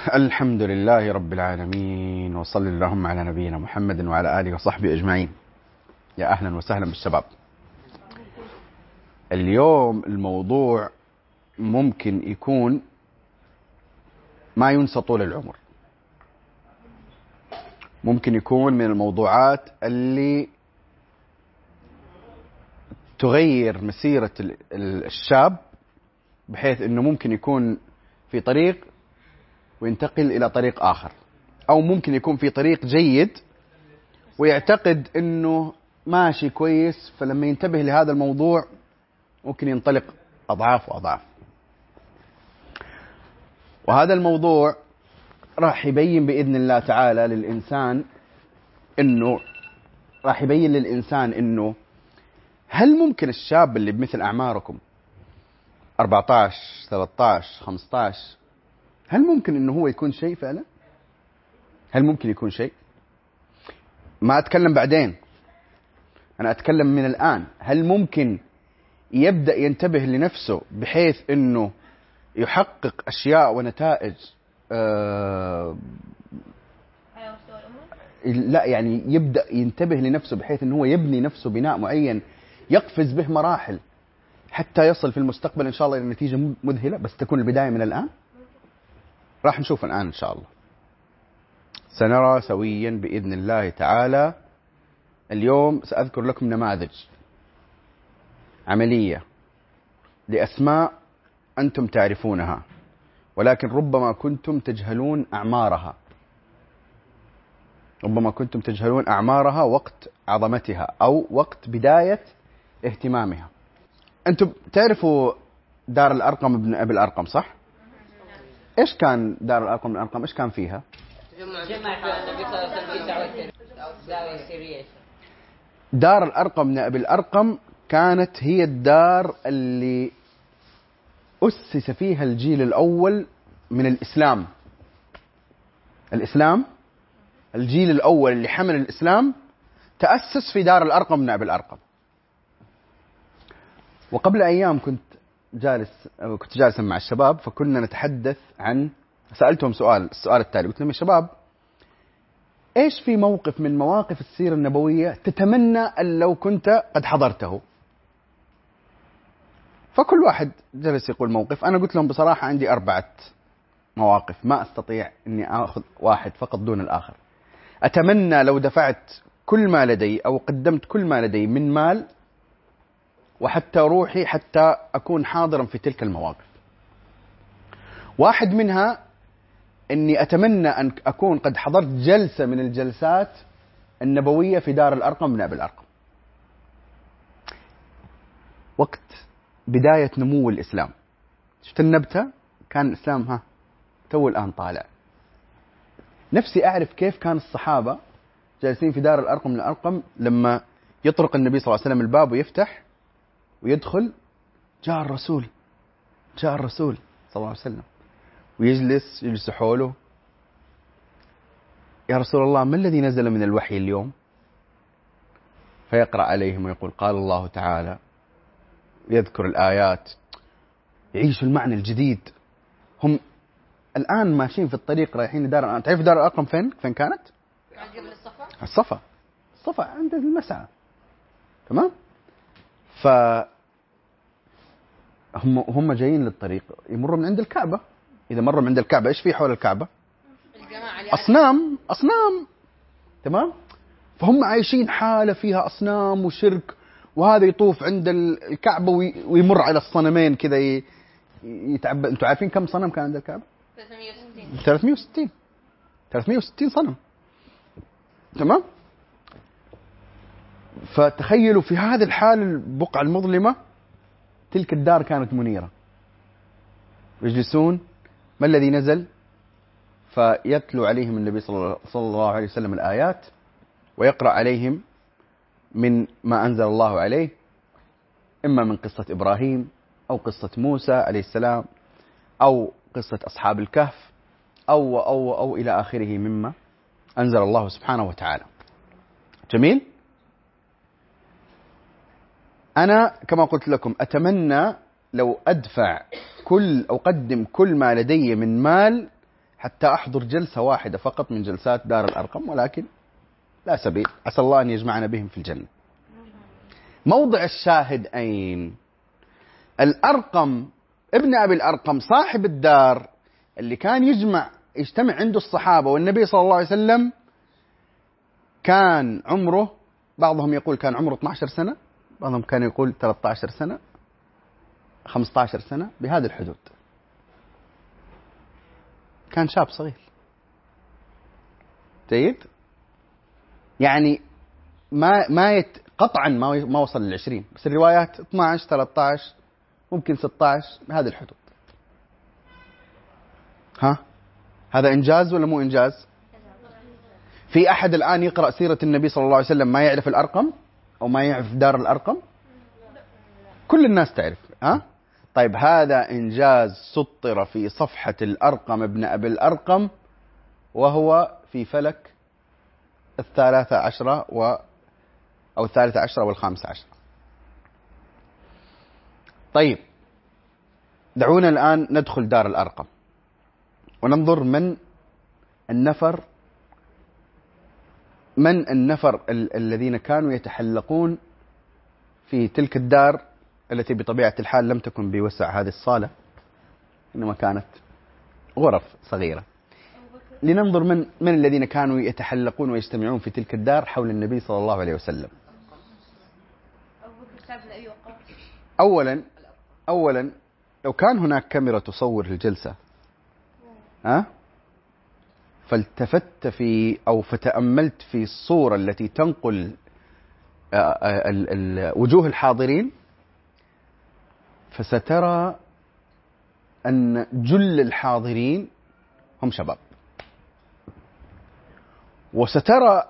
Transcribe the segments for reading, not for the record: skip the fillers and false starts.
الحمد لله رب العالمين، وصل اللهم على نبينا محمد وعلى آله وصحبه أجمعين. يا أهلا وسهلا بالشباب. اليوم الموضوع ممكن يكون ما ينسى طول العمر، ممكن يكون من الموضوعات اللي تغير مسيرة الشاب، بحيث أنه ممكن يكون في طريق وينتقل إلى طريق آخر، أو ممكن يكون في طريق جيد ويعتقد أنه ماشي كويس، فلما ينتبه لهذا الموضوع ممكن ينطلق أضعاف وأضعاف. وهذا الموضوع راح يبين بإذن الله تعالى للإنسان إنه هل ممكن الشاب اللي بمثل أعماركم 14 13 15 هل ممكن إنه هو يكون شيء فعلا؟ هل ممكن يكون شيء؟ ما أتكلم بعدين، أنا أتكلم من الآن. هل ممكن يبدأ ينتبه لنفسه بحيث إنه يحقق أشياء ونتائج لا يعني يبدأ ينتبه لنفسه بحيث إنه هو يبني نفسه بناء معين يقفز به مراحل حتى يصل في المستقبل إن شاء الله إلى نتيجة مذهلة، بس تكون البداية من الآن. راح نشوف الآن إن شاء الله، سنرى سويا بإذن الله تعالى. اليوم سأذكر لكم نماذج عملية لأسماء أنتم تعرفونها، ولكن ربما كنتم تجهلون أعمارها، ربما كنتم تجهلون أعمارها وقت عظمتها أو وقت بداية اهتمامها. أنتم تعرفوا دار الأرقم ابن أبي الأرقم صح؟ إيش كان دار الأرقم ابن الأرقم؟ إيش كان فيها؟ دار الأرقم ابن أبي الأرقم كانت هي الدار اللي أسس فيها الجيل الأول من الإسلام. الجيل الأول اللي حمل الإسلام تأسس في دار الأرقم ابن أبي الأرقم. وقبل أيام كنت جالسا مع الشباب، فكنا نتحدث عن، سألتهم السؤال التالي، قلت لهم يا شباب إيش في موقف من مواقف السيرة النبوية تتمنى أن لو كنت قد حضرته؟ فكل واحد جلس يقول موقف. أنا قلت لهم بصراحة عندي 4 مواقف، ما أستطيع أني أخذ واحد فقط دون الآخر. أتمنى لو دفعت كل ما لدي أو قدمت كل ما لدي من مال وحتى روحي حتى أكون حاضرا في تلك المواقف. واحد منها أني أتمنى أن أكون قد حضرت جلسة من الجلسات النبوية في دار الأرقم من أبي الأرقم، وقت بداية نمو الإسلام. شفت النبتة؟ كان الإسلام تو الآن طالع. نفسي أعرف كيف كان الصحابة جالسين في دار الأرقم من الأرقم لما يطرق النبي صلى الله عليه وسلم الباب ويفتح ويدخل، جاء الرسول صلى الله عليه وسلم، ويجلس حوله، يا رسول الله ما الذي نزل من الوحي اليوم؟ فيقرأ عليهم ويقول قال الله تعالى، يذكر الآيات، يعيش المعنى الجديد. هم الآن ماشيين في الطريق رايحين لدار الأرقم. تعرف دار الأرقم فين كانت؟ قبل الصفا عند المسعى، تمام؟ هم جايين للطريق، يمروا من عند الكعبة. إذا مروا من عند الكعبة إيش في حول الكعبة؟ أصنام، تمام؟ فهم عايشين حالة فيها أصنام وشرك، وهذا يطوف عند الكعبة ويمر على الصنمين كذا يتعبد. أنتوا عارفين كم صنم كان عند الكعبة؟ 360 صنم، تمام؟ فتخيلوا في هذه الحالة البقعة المظلمة، تلك الدار كانت منيرة، يجلسون. ما الذي نزل؟ فيتلو عليهم النبي صلى الله عليه وسلم الآيات، ويقرأ عليهم من ما أنزل الله عليه، إما من قصة إبراهيم أو قصة موسى عليه السلام أو قصة أصحاب الكهف أو إلى آخره مما أنزل الله سبحانه وتعالى. جميل؟ أنا كما قلت لكم أتمنى لو أدفع أقدم كل ما لدي من مال حتى أحضر جلسة واحدة فقط من جلسات دار الأرقم، ولكن لا سبيل، عسى الله أن يجمعنا بهم في الجنة. موضع الشاهد أين؟ الأرقم ابن أبي الأرقم صاحب الدار اللي كان يجتمع عنده الصحابة والنبي صلى الله عليه وسلم، كان عمره، بعضهم يقول كان عمره 12 سنة، بعضهم كان يقول 13 سنة، 15 سنة، بهذه الحدود. كان شاب صغير. جيد؟ يعني قطعا ما وصل ل20، بس الروايات 12 13 ممكن 16 بهذه الحدود. ها؟ هذا إنجاز ولا مو إنجاز؟ في أحد الآن يقرأ سيرة النبي صلى الله عليه وسلم ما يعرف الأرقم أو ما يعرف دار الأرقم؟ كل الناس تعرف. ها؟ طيب هذا إنجاز سطر في صفحة الأرقم ابن أبي الأرقم، وهو في فلك 13 أو 13 وال15. طيب دعونا الآن ندخل دار الأرقم وننظر من النفر الذين كانوا يتحلقون في تلك الدار التي بطبيعة الحال لم تكن بوسع هذه الصالة، إنما كانت غرف صغيرة. لننظر من الذين كانوا يتحلقون ويجتمعون في تلك الدار حول النبي صلى الله عليه وسلم. أولا لو كان هناك كاميرا تصور الجلسة، فالتفت فتأملت في الصورة التي تنقل وجوه الحاضرين، فسترى أن جل الحاضرين هم شباب، وسترى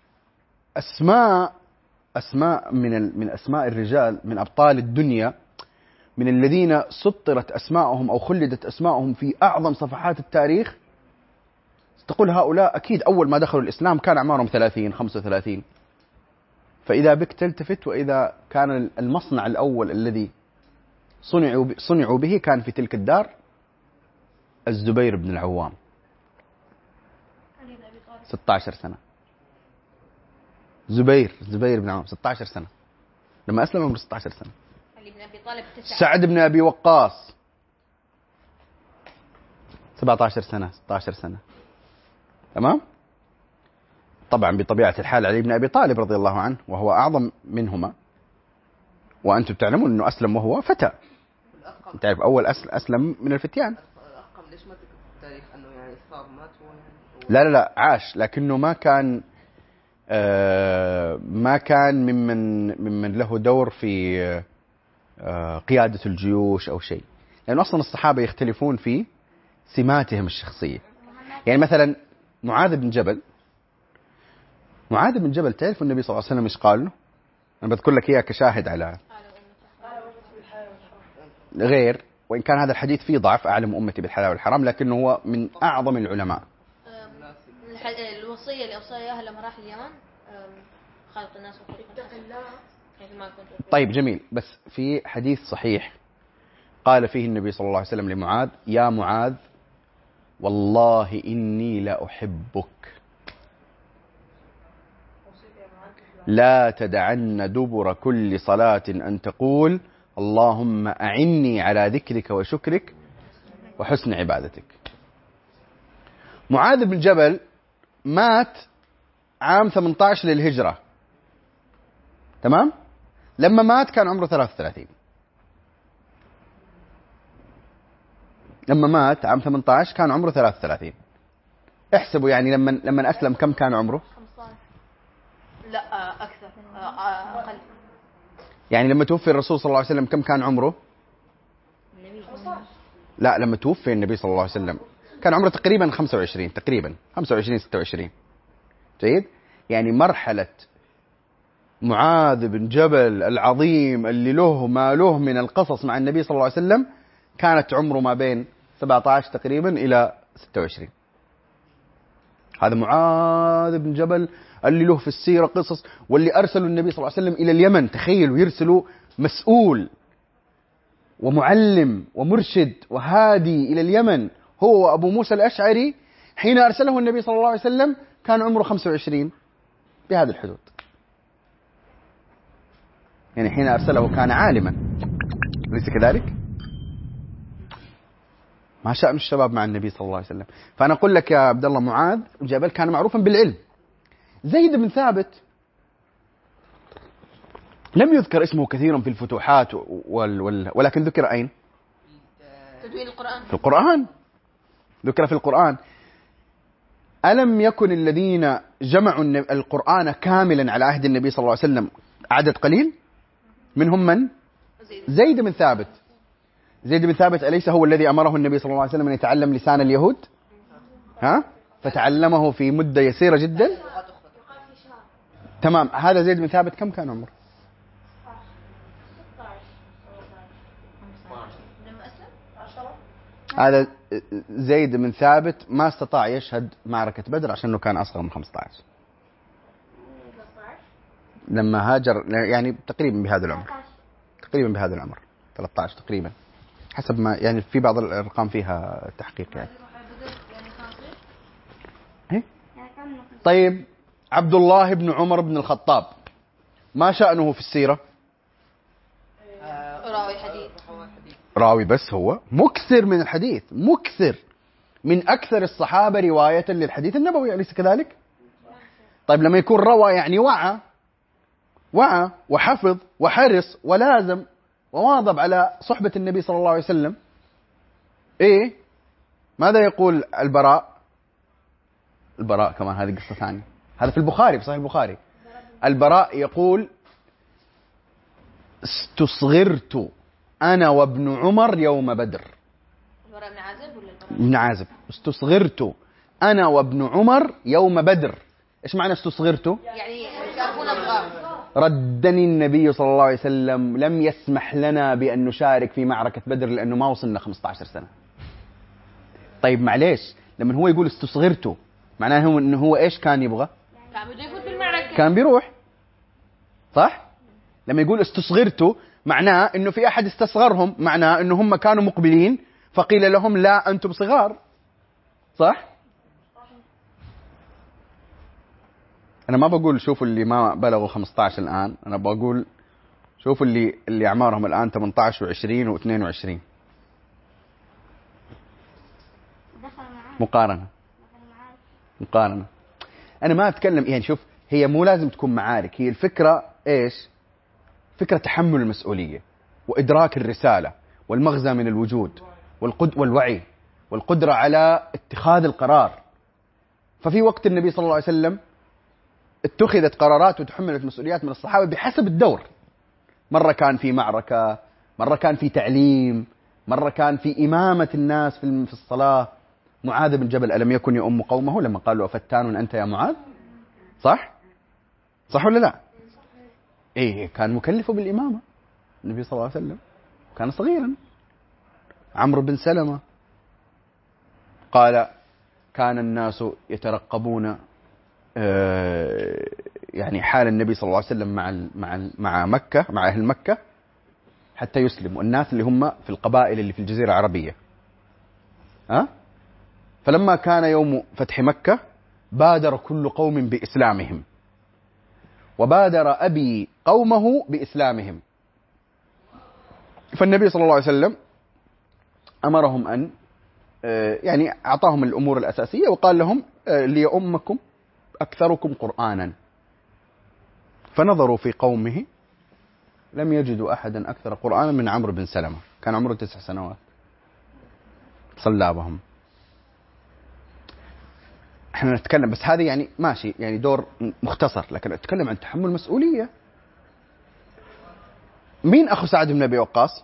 أسماء من أسماء الرجال، من أبطال الدنيا، من الذين سطرت أسماءهم أو خلدت أسماءهم في أعظم صفحات التاريخ. تقول هؤلاء أكيد أول ما دخلوا الإسلام كان أعمارهم 30 35. فإذا بك تلتفت، وإذا كان المصنع الأول الذي صنعوا به كان في تلك الدار الزبير بن العوام، 16 سنة. زبير بن العوام 16 سنة لما أسلم، عمره 16 سنة. سعد بن أبي وقاص 17 سنة 16 سنة. تمام؟ طبعا بطبيعة الحال علي بن أبي طالب رضي الله عنه وهو أعظم منهما، وأنتم تعلمون أنه أسلم وهو فتى. تعرف أول أسلم من الفتيان. الأرقم ليش ما ذكر في التاريخ أنه يعني صار مات لا عاش، لكنه ما كان ممن له دور في قيادة الجيوش أو شيء، لأنه أصلا الصحابة يختلفون في سماتهم الشخصية. يعني مثلا معاذ بن جبل تعرف النبي صلى الله عليه وسلم ايش قال له؟ أنا بذكر لك إياه كشاهد على غير، وإن كان هذا الحديث فيه ضعف، أعلم أمتي بالحلال والحرام، لكنه هو من أعظم العلماء. الوصية اللي أوصاها إياها لما راح اليمن، خالق الناس وخلق الناس. طيب جميل. بس في حديث صحيح قال فيه النبي صلى الله عليه وسلم لمعاذ: يا معاذ والله إني لا أحبك، لا تدعن دبر كل صلاة أن تقول اللهم أعني على ذكرك وشكرك وحسن عبادتك. معاذ بن جبل مات عام 18 للهجرة، تمام؟ لما مات كان عمره 33. لما مات عام 18 كان عمره 33. احسبوا يعني لما أسلم كم كان عمره؟ 15. لا أكثر، أقل. يعني لما توفي الرسول صلى الله عليه وسلم كم كان عمره؟ لا، لما توفي النبي صلى الله عليه وسلم كان عمره تقريبا 25، تقريبا 25 26. جيد؟ يعني مرحلة معاذ بن جبل العظيم اللي له ما له من القصص مع النبي صلى الله عليه وسلم كانت عمره ما بين 17 تقريبا إلى 26. هذا معاذ بن جبل اللي له في السيرة قصص، واللي أرسلوا النبي صلى الله عليه وسلم إلى اليمن. تخيلوا يرسلوا مسؤول ومعلم ومرشد وهادي إلى اليمن، هو وأبو موسى الأشعري حين أرسله النبي صلى الله عليه وسلم كان عمره 25 بهذه الحدود. يعني حين أرسله كان عالما، أليس كذلك؟ ما شأن الشباب مع النبي صلى الله عليه وسلم. فأنا أقول لك يا عبد الله، معاذ جبل كان معروفا بالعلم. زيد بن ثابت لم يذكر اسمه كثيرا في الفتوحات ولكن ذكر أين؟ تدوين القرآن. في القرآن، ذكر في القرآن. ألم يكن الذين جمعوا القرآن كاملا على عهد النبي صلى الله عليه وسلم عدد قليل؟ منهم من؟ زيد بن ثابت. زيد بن ثابت أليس هو الذي أمره النبي صلى الله عليه وسلم أن يتعلم لسان اليهود؟ فتعلمه في مدة يسيرة جدا. تمام. هذا زيد بن ثابت كم كان عمره؟ هذا زيد بن ثابت ما استطاع يشهد معركة بدر عشان أنه كان أصغر من 15 لما هاجر، يعني تقريبا بهذا العمر، تقريبا بهذا العمر 13 تقريبا، حسب ما يعني في بعض الأرقام فيها تحقيق يعني. طيب عبد الله بن عمر بن الخطاب ما شأنه في السيرة؟ راوي حديث. راوي بس، هو مكثر من الحديث، مكثر من أكثر الصحابة رواية للحديث النبوي، أليس كذلك؟ طيب لما يكون روى يعني وعى وحفظ وحرص ولازم وواظب على صحبة النبي صلى الله عليه وسلم. إيه ماذا يقول البراء كمان، هذه قصة ثانية، هذا في البخاري، في صحيح البخاري. البراء يقول استصغرت أنا وابن عمر يوم بدر. البراء بن عازب ولا البراء بن عازب. استصغرت أنا وابن عمر يوم بدر. إيش معنى استصغرت؟ يعني يشاركون بغار. ردني النبي صلى الله عليه وسلم، لم يسمح لنا بأن نشارك في معركة بدر لأنه ما وصلنا 15 سنة. طيب معليش، لما هو يقول استصغرت معناه أنه هو إيش كان يبغى؟ كان بده يفوت بالمعركة، كان بيروح، صح؟ لما يقول استصغرت معناه أنه في أحد استصغرهم، معناه أنه هم كانوا مقبلين فقيل لهم لا أنتم صغار، صح؟ أنا ما بقول شوفوا اللي ما بلغوا 15 الآن، أنا بقول شوفوا اللي أعمارهم الآن 18 و20 و22. مقارنة. أنا ما أتكلم يعني، شوف هي مو لازم تكون معارك، هي الفكرة إيش؟ فكرة تحمل المسؤولية وإدراك الرسالة والمغزى من الوجود والوعي والقدرة على اتخاذ القرار. ففي وقت النبي صلى الله عليه وسلم اتخذت قرارات وتحملت مسؤوليات من الصحابة بحسب الدور. مرة كان في معركة، مرة كان في تعليم، مرة كان في إمامة الناس في الصلاة. معاذ بن جبل ألم يكن يؤم قومه لما قالوا أفتان أنت يا معاذ؟ صح ولا لا؟ إيه كان مكلف بالإمامة النبي صلى الله عليه وسلم، كان صغيرا. عمرو بن سلمة قال كان الناس يترقبون يعني حال النبي صلى الله عليه وسلم مع مكة، مع أهل مكة حتى يسلموا، الناس اللي هم في القبائل اللي في الجزيرة العربية. فلما كان يوم فتح مكة بادر كل قوم بإسلامهم، وبادر أبي قومه بإسلامهم. فالنبي صلى الله عليه وسلم أمرهم أن يعني أعطاهم الأمور الأساسية وقال لهم ليؤمكم أكثركم قرآنا. فنظروا في قومه لم يجدوا أحدا أكثر قرآنا من عمرو بن سلمة، كان عمره 9 سنوات، صلى بهم. احنا نتكلم بس هذه يعني ماشي، يعني دور مختصر، لكن نتكلم عن تحمل مسؤولية. مين أخو سعد بن أبي وقاص؟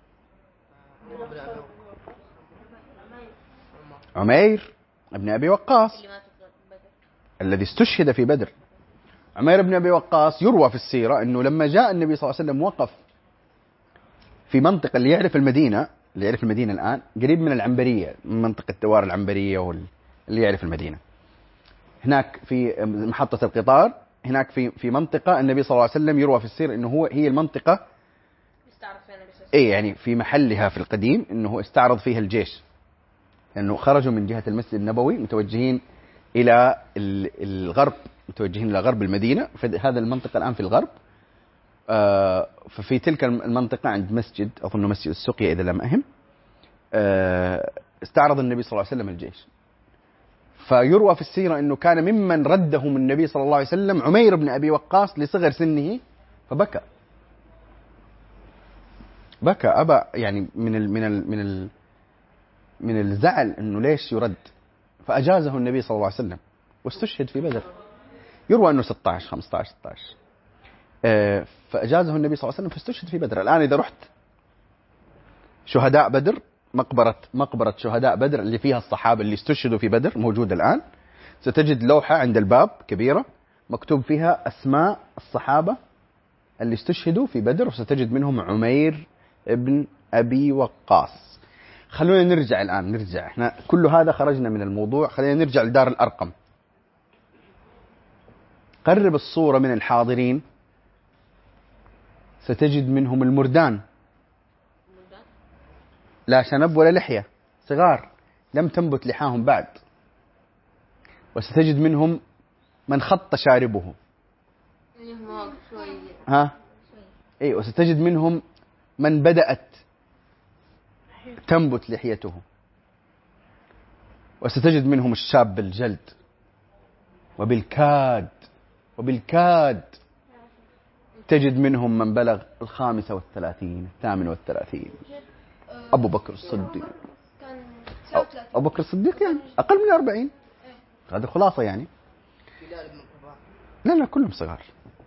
عمير بن أبي وقاص الذي استشهد في بدر. عمير بن أبي وقاص يروى في السيرة أنه لما جاء النبي صلى الله عليه وسلم وقف في منطقة، اللي يعرف المدينة الآن قريب من العنبرية، من منطقة دوار العنبرية، واللي يعرف المدينة هناك في محطة القطار، هناك في منطقة النبي صلى الله عليه وسلم يروى في السيرة أنه هي المنطقة يعني في محلها في القديم أنه استعرض فيها الجيش لأنه خرجوا من جهة المسجد النبوي متوجهين إلى الغرب، متوجهين إلى غرب المدينة. هذا المنطقة الآن في الغرب. ففي تلك المنطقة عند مسجد، أظن مسجد السقيا إذا لم أهم، استعرض النبي صلى الله عليه وسلم الجيش. فيروى في السيرة أنه كان ممن ردهم النبي صلى الله عليه وسلم عمير بن أبي وقاص لصغر سنه، فبكى، بكى، أبى يعني من الزعل أنه ليش يرد، فأجازه النبي صلى الله عليه وسلم واستشهد في بدر. يروى أنه 16 15 16، فأجازه النبي صلى الله عليه وسلم فاستشهد في بدر. الآن إذا رحت شهداء بدر، مقبرة شهداء بدر اللي فيها الصحابة اللي استشهدوا في بدر موجودة الآن، ستجد لوحة عند الباب كبيرة مكتوب فيها أسماء الصحابة اللي استشهدوا في بدر، وستجد منهم عمير ابن أبي وقاص. خلونا نرجع الآن، نرجع، احنا كل هذا خرجنا من الموضوع، خلينا نرجع لدار الأرقم. قرب الصورة من الحاضرين، ستجد منهم المردان، لا شنب ولا لحية، صغار لم تنبت لحاهم بعد. وستجد منهم من خط شاربه، اي، وستجد منهم من بدأت تنبت لحيته، وستجد منهم الشاب الجلد، وبالكاد تجد منهم من بلغ 35 38. أبو بكر الصديق، أبو بكر الصديق يعني أقل من 40، هذا خلاصة يعني. لا كلهم صغار.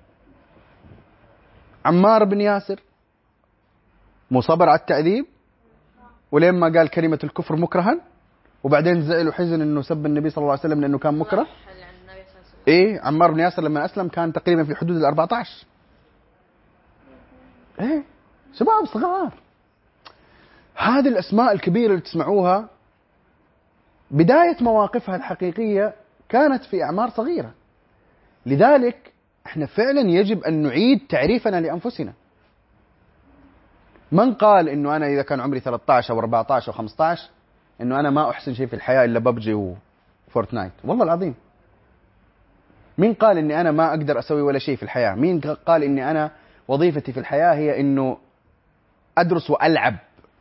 عمار بن ياسر مو صبر على التعذيب ولين ما قال كلمة الكفر مكرها، وبعدين زعل وحزن انه سب النبي صلى الله عليه وسلم لانه كان مكره. ايه، عمار بن ياسر لما اسلم كان تقريبا في حدود 14. ايه، شباب صغار. هذه الاسماء الكبيرة اللي تسمعوها بداية مواقفها الحقيقية كانت في اعمار صغيرة. لذلك احنا فعلا يجب ان نعيد تعريفنا لانفسنا. من قال انه انا اذا كان عمري 13 او 14 او 15 انه انا ما احسن شيء في الحياة الا ببجي وفورتنايت؟ والله العظيم. مين قال اني انا ما اقدر اسوي ولا شيء في الحياة؟ مين قال اني انا وظيفتي في الحياة هي انه ادرس والعب؟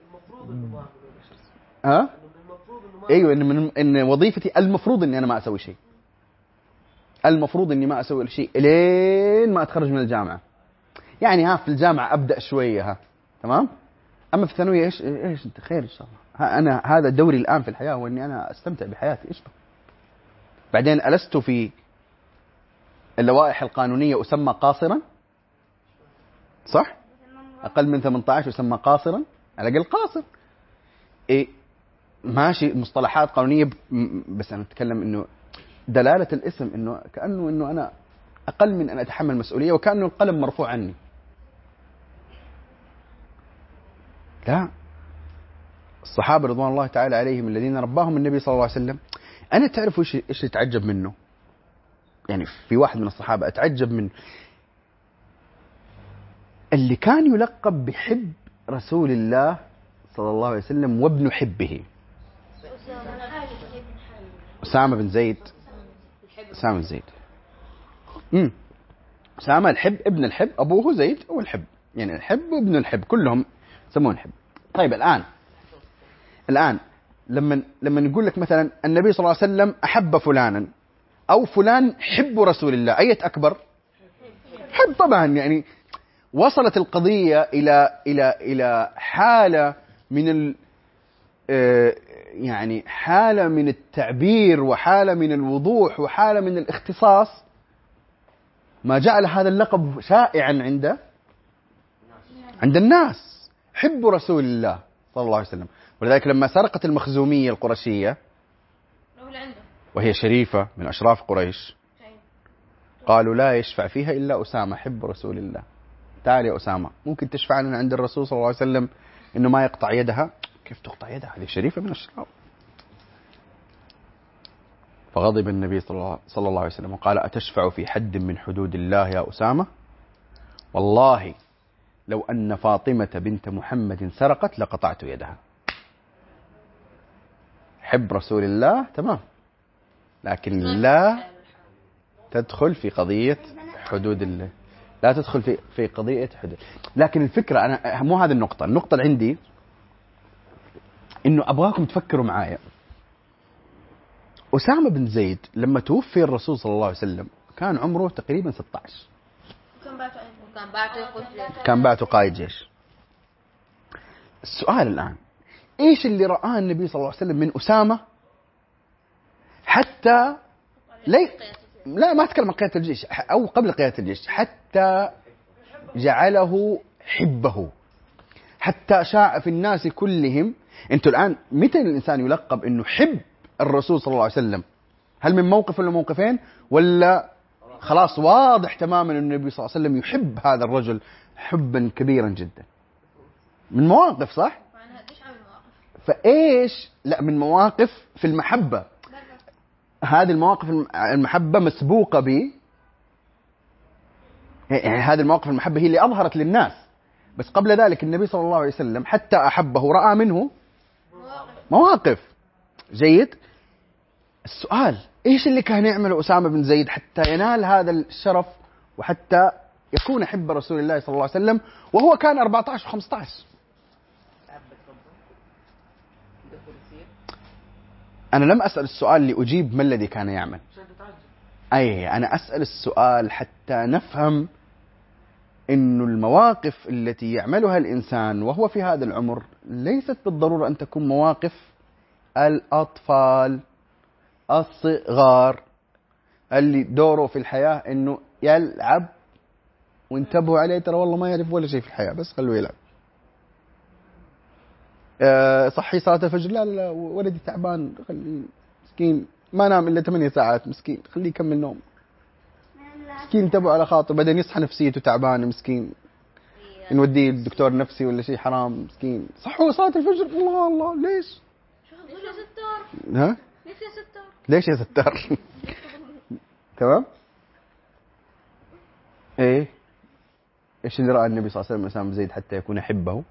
ايوه، ان وظيفتي المفروض اني انا ما اسوي شيء، المفروض اني ما اسوي شيء لين ما اتخرج من الجامعة. يعني في الجامعة ابدا شوية تمام، اما في الثانوية ايش انت خير ان شاء الله. انا هذا دوري الان في الحياة هو اني انا استمتع بحياتي. ايش بعدين ألست في اللوائح القانونية أسمى قاصرا؟ صح؟ أقل من 18 يسمى قاصرا، على الأقل قاصر. إيه، ماشي، مصطلحات قانونية، بس أنا أتكلم إنه دلالة الاسم إنه كأنه إنه أنا أقل من أن أتحمل مسؤولية، وكأنه القلم مرفوع عني. لا، الصحابة رضوان الله تعالى عليهم الذين رباهم النبي صلى الله عليه وسلم، أنا تعرفوا إيش أتعجب منه؟ يعني في واحد من الصحابة أتعجب منه، اللي كان يلقب بحب رسول الله صلى الله عليه وسلم وابن حبه، أسامة بن زيد. أسامة بن زيد، أسامة الحب، ابن الحب، أبوه زيد والحب، يعني الحب وابن الحب كلهم يسمون الحب. طيب الآن لما نقول لك مثلا النبي صلى الله عليه وسلم أحب فلانا أو فلان حب رسول الله، أية أكبر؟ حب طبعا. يعني وصلت القضية إلى حالة من يعني حالة من التعبير وحالة من الوضوح وحالة من الاختصاص، ما جعل هذا اللقب شائعا عند الناس. حب رسول الله صلى الله عليه وسلم. ولذلك لما سرقت المخزومية القرشية وهي شريفة من أشراف قريش، قالوا لا يشفع فيها إلا أسامة حب رسول الله. تعال يا أسامة، ممكن تشفع لنا عند الرسول صلى الله عليه وسلم إنه ما يقطع يدها؟ كيف تقطع يدها؟ هذه شريفة من الأشراف. فغضب النبي صلى الله عليه وسلم وقال أتشفع في حد من حدود الله يا أسامة؟ والله لو أن فاطمة بنت محمد سرقت لقطعت يدها. حب رسول الله تمام، لكن لا تدخل في قضية حدود الله، لا تدخل في قضية حدود. لكن الفكرة أنا مو هذه النقطة اللي عندي، إنه أبغاكم تفكروا معايا. أسامة بن زيد لما توفي الرسول صلى الله عليه وسلم كان عمره تقريبا 16، كان بعته قائد جيش. السؤال الآن، إيش اللي رآه النبي صلى الله عليه وسلم من أسامة حتى لا ما أتكلم عن قيادة الجيش أو قبل قيادة الجيش، حتى جعله حبه، حتى شاع في الناس كلهم. أنتوا الآن متى الإنسان يلقب إنه حب الرسول صلى الله عليه وسلم؟ هل من موقف ولا موقفين، ولا خلاص واضح تماما أن النبي صلى الله عليه وسلم يحب هذا الرجل حبا كبيرا جدا؟ من مواقف، صح؟ فإيش؟ لا، من مواقف في المحبة. هذه المواقف المحبة مسبوقة ب يعني هذه المواقف المحبة هي اللي أظهرت للناس، بس قبل ذلك النبي صلى الله عليه وسلم حتى أحبه رأى منه مواقف. جيد. السؤال، إيش اللي كان يعمله أسامة بن زيد حتى ينال هذا الشرف وحتى يكون حب رسول الله صلى الله عليه وسلم وهو كان 14 و15؟ أنا لم أسأل السؤال لأجيب ما الذي كان يعمل، أنا أسأل السؤال حتى نفهم إنه المواقف التي يعملها الإنسان وهو في هذا العمر ليست بالضرورة أن تكون مواقف الأطفال الصغار اللي دوره في الحياة إنه يلعب، وانتبهوا عليه ترى والله ما يعرف ولا شيء في الحياة، بس خلوه يلعب. صحي صلاة الفجر، لا ولدي تعبان، خليه مسكين ما نام إلا 8 ساعات، مسكين خليه يكمل نوم، مسكين انتبهوا على خاطر، بعدين يصحى نفسيته تعبانة مسكين، نوديه الدكتور نفسي ولا شيء حرام مسكين. صحوا صلاة الفجر، الله الله ليش؟ ها؟ ليش يا ستار؟ تمام؟ ايش اللي رأى النبي صلى الله عليه وسلم أسامة بن زيد حتى يكون يحبه؟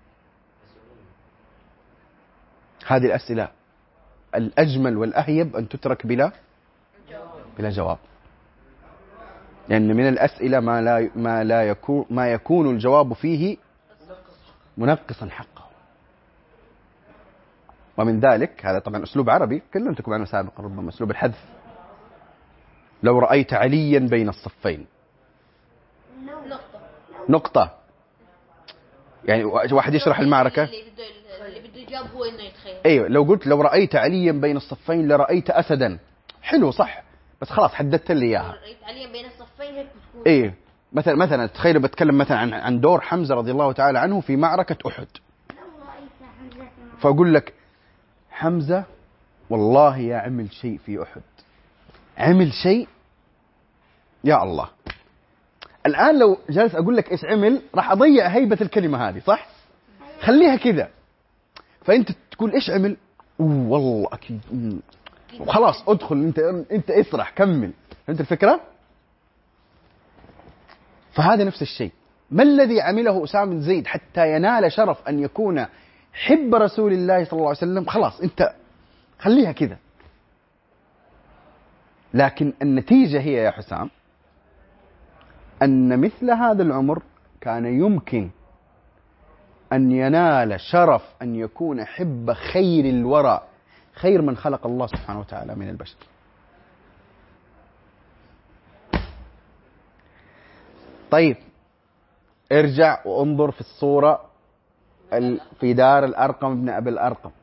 هذه الأسئلة الأجمل والأهيب أن تترك بلا جواب، لأن يعني من الأسئلة ما يكون الجواب فيه منقصا حقه. ومن ذلك هذا طبعا أسلوب عربي كلمتكم عنه سابقا، ربما أسلوب الحذف. لو رأيت عليا بين الصفين، نقطة، يعني واحد يشرح المعركة، اللي بده يجاوب هو انه يتخيل. ايوه، لو قلت لو رأيت عليا بين الصفين لرأيت أسدا، حلو صح، بس خلاص حددت لي اياها. رأيت عليا بين الصفين هيك بتكون. ايوه، مثلا تخيلوا بتكلم مثلا عن دور حمزة رضي الله تعالى عنه في معركة أحد، فأقول لك حمزة والله يا عمل شيء في أحد، عمل شيء يا الله. الآن لو جالس أقول لك إيش عمل راح أضيع هيبة الكلمة هذه، صح؟ خليها كذا، فأنت تقول إيش عمل، والله أكيد، وخلاص ادخل أنت اسرح كمل. فهمت الفكرة؟ فهذا نفس الشيء. ما الذي عمله أسامة بن زيد حتى ينال شرف أن يكون حب رسول الله صلى الله عليه وسلم؟ خلاص أنت خليها كذا. لكن النتيجة هي يا حسام أن مثل هذا العمر كان يمكن أن ينال شرف أن يكون حب خير الورى، خير من خلق الله سبحانه وتعالى من البشر. طيب ارجع وانظر في الصورة في دار الأرقم ابن أبي الأرقم،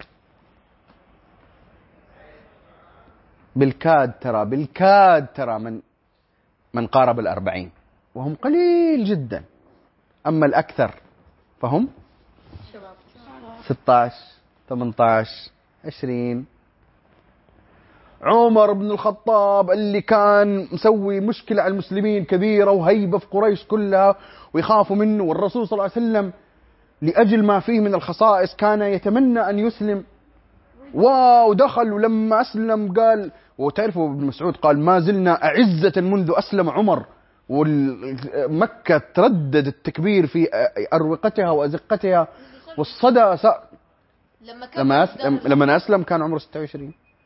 بالكاد ترى من قارب 40 وهم قليل جدا، أما الأكثر فهم 16 18 20. عمر بن الخطاب اللي كان مسوي مشكلة على المسلمين كبيرة وهيبة في قريش كلها ويخافوا منه، والرسول صلى الله عليه وسلم لأجل ما فيه من الخصائص كان يتمنى أن يسلم، ودخل ولما أسلم قال، وتعرفوا ابن مسعود قال ما زلنا أعزة منذ أسلم عمر، ومكة تردد التكبير في أروقتها وأزقتها، والصدى لما أسلم كان عمره 26.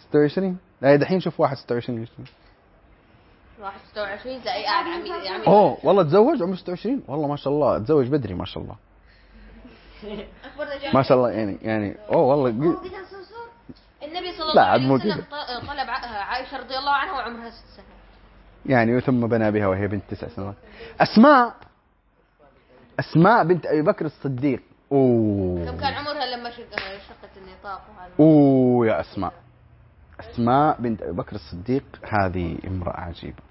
26. لا دحين شوف واحد 26. واحد 26 زي قاعد عمي. اوه والله تزوج عمره 26. والله ما شاء الله تزوج بدري ما شاء الله. ما شاء الله يعني اوه والله النبي صلى الله عليه وسلم طلب عائشة رضي الله عنها وعمرها 6 سنوات يعني، ثم بنى بها وهي بنت 9 سنوات. أسماء بنت أبي بكر الصديق. أوه كم كان عمرها لما شقت النطاق وهذا؟ أوه يا أسماء بنت أبي بكر الصديق هذه امرأة عجيبة.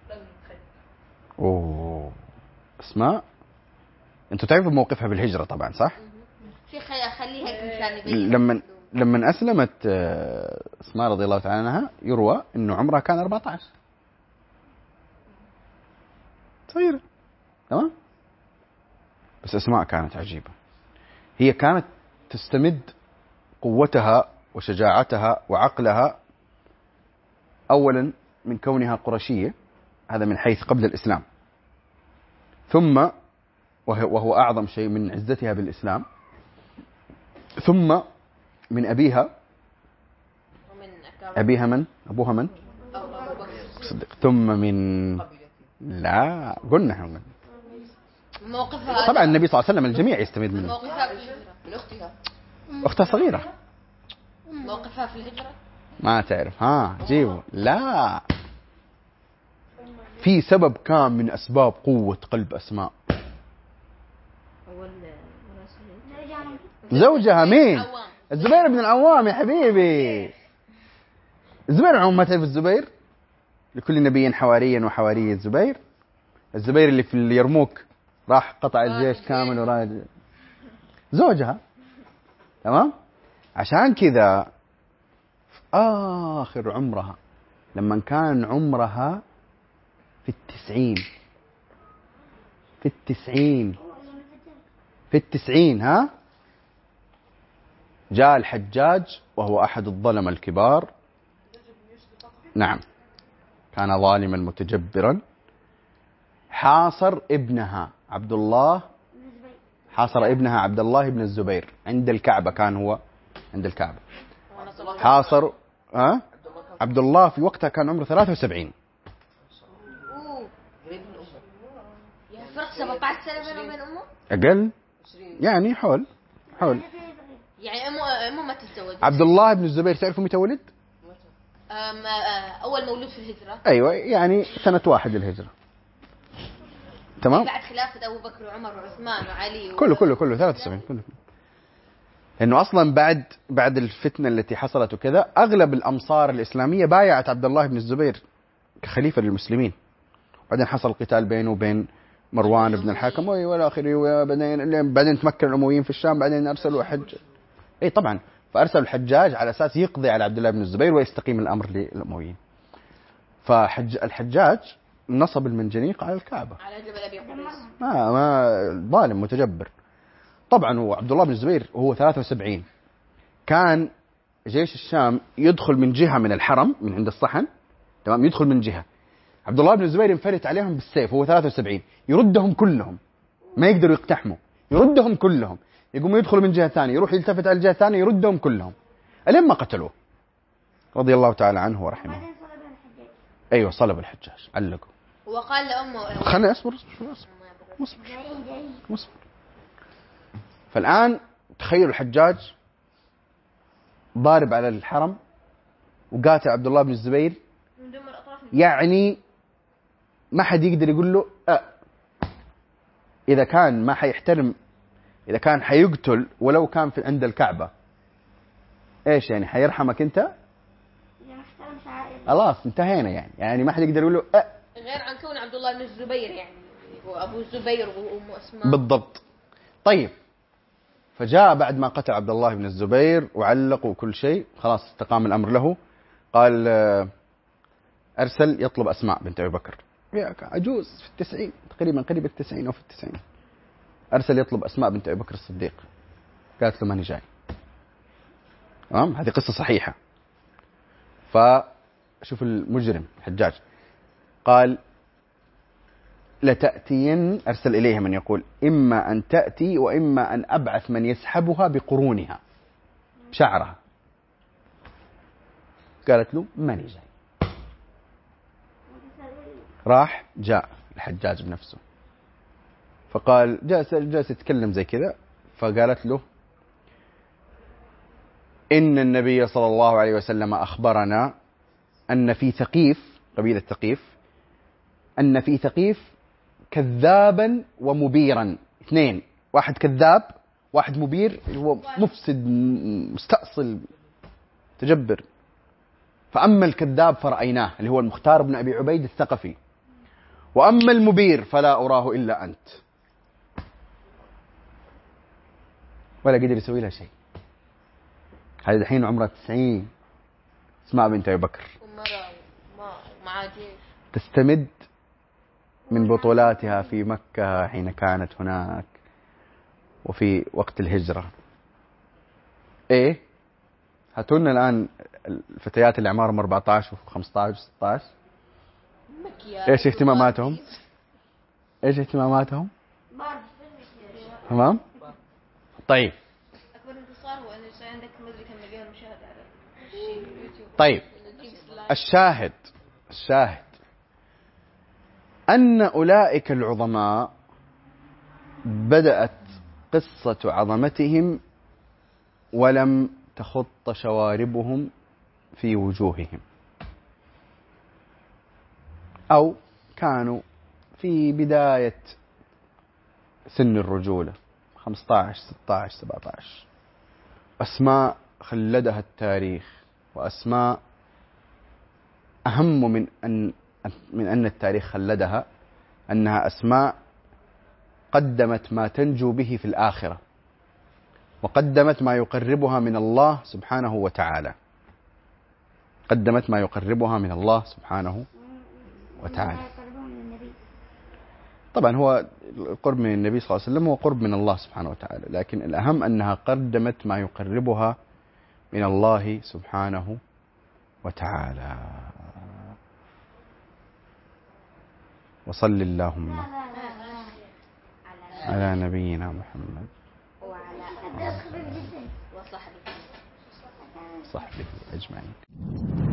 أوه أسماء أنتوا تعرفوا موقفها بالهجرة طبعا صح؟ في خليها مشان يبين. لما أسلمت أسماء رضي الله تعالى عنها يروى إنه عمرها كان 14 صغيرة. تمام. بس أسماء كانت عجيبة. هي كانت تستمد قوتها وشجاعتها وعقلها أولا من كونها قرشية، هذا من حيث قبل الإسلام، ثم وهو أعظم شيء من عزتها بالإسلام، ثم من أبيها من أبوها من صدق، ثم من لا قلنا احنا موقفها طبعا النبي صلى الله عليه وسلم الجميع يستمد منه. موقفها من أختها صغيرة. موقفها في الهجرة ما تعرف جيبوا. لا في سبب كان من أسباب قوة قلب أسماء. زوجها مين؟ الزبير بن العوام يا حبيبي. الزبير بن العوام ما تعرف الزبير؟ لكل نبي حواريا وحواري الزبير. الزبير اللي في اليرموك راح قطع الجيش كامل وراح زوجها. تمام. عشان كذا آخر عمرها لما كان عمرها في 90 جاء الحجاج وهو أحد الظلمة الكبار. نعم كان ظالما متجبرا. حاصر ابنها عبد الله بن الزبير عند الكعبة. كان هو عند الكعبة حاصر عبد الله في وقتها كان عمره 73. فرق 17 سنة بينه وبين أمه؟ أقل يعني حول يعني أمه ما تتزوج. عبد الله بن الزبير تعرفوا متى ولد؟ أول مولود في الهجرة. أيوة يعني سنة 1 الهجرة. تمام. بعد خلافة أبو بكر وعمر وعثمان وعلي كله 73 كله. لأنه أصلا بعد الفتنة التي حصلت وكذا أغلب الأمصار الإسلامية بايعت عبد الله بن الزبير كخليفة للمسلمين. بعدين حصل قتال بينه وبين مروان بن الحكم والى اخره. بعدين تمكن الامويين في الشام. بعدين ارسلوا طبعا فارسلوا الحجاج على اساس يقضي على عبد الله بن الزبير ويستقيم الامر للامويين. الحجاج نصب المنجنيق على الكعبه على جبل ابي قبيس. ما ظالم متجبر. طبعا هو عبد الله بن الزبير وهو 73 كان جيش الشام يدخل من جهه من الحرم من عند الصحن. تمام. يدخل من جهه. عبد الله بن الزبير ينفلت عليهم بالسيف وهو 73 يردهم كلهم. ما يقدروا يقتحموا. يردهم كلهم. يقوم يدخل من جهة ثانية يروح يلتفت على الجهة الثانية يردهم كلهم ألين ما قتلوه رضي الله تعالى عنه ورحمه. أيوة صلب الحجاج علقوا. وقال لأمه خلنا أصبر. فالآن تخيلوا الحجاج ضارب على الحرم وقاتل عبد الله بن الزبير. يعني ما حد يقدر يقول له إذا كان ما حيحترم، إذا كان حيقتل ولو كان في عند الكعبة إيش يعني حيرحمك أنت؟ خلاص انتهينا يعني ما حد يقدر يقول له غير عن كون عبد الله بن الزبير يعني هو أبو الزبير وأمه أسماء. بالضبط. طيب فجاء بعد ما قتل عبد الله بن الزبير وعلق وكل شيء خلاص استقام الأمر له. قال أرسل يطلب أسماء بنت أبي بكر عجوز في 90 تقريبا قريب 90 أو في 90. أرسل يطلب أسماء بنت أبي بكر الصديق. قالت له ماني جاي. تمام. هذه قصة صحيحة. فشوف المجرم الحجاج قال لتأتين. أرسل إليها من يقول إما أن تأتي وإما أن أبعث من يسحبها بقرونها بشعرها. قالت له ماني جاي. راح جاء الحجاج بنفسه فقال جالس يتكلم زي كذا، فقالت له إن النبي صلى الله عليه وسلم أخبرنا أن في ثقيف، قبيلة ثقيف، أن في ثقيف كذابا ومبيرا، اثنين، واحد كذاب واحد مبير، هو مفسد مستأصل تجبر. فأما الكذاب فرأيناه اللي هو المختار بن أبي عبيد الثقفي، وأما المبير فلا أراه إلا أنت. ولا قدر يسوي لها شيء. هذه الحين عمرها 90، اسماء بنت أبي بكر، مع جيش تستمد من بطولاتها في مكة حين كانت هناك وفي وقت الهجرة. إيه هاتونا الآن الفتيات اللي أعمارهم 14 و15 و16، إيش اهتماماتهم؟ إيش اهتماماتهم؟ تمام؟ طيب أكبر انتصار هو أن يصير عندك مدري كم مليون مشاهدة على اليوتيوب. طيب الشاهد أن أولئك العظماء بدأت قصة عظمتهم ولم تخط شواربهم في وجوههم، أو كانوا في بداية سن الرجولة 15 16 17. أسماء خلدها التاريخ، وأسماء أهم من أن التاريخ خلدها، أنها أسماء قدمت ما تنجو به في الآخرة، وقدمت ما يقربها من الله سبحانه وتعالى. قدمت ما يقربها من الله سبحانه وتعالى. طبعا هو القرب من النبي صلى الله عليه وسلم هو قرب من الله سبحانه وتعالى، لكن الأهم أنها قدمت ما يقربها من الله سبحانه وتعالى. وصل اللهم على نبينا محمد وعلى آله وصحبه أجمعين.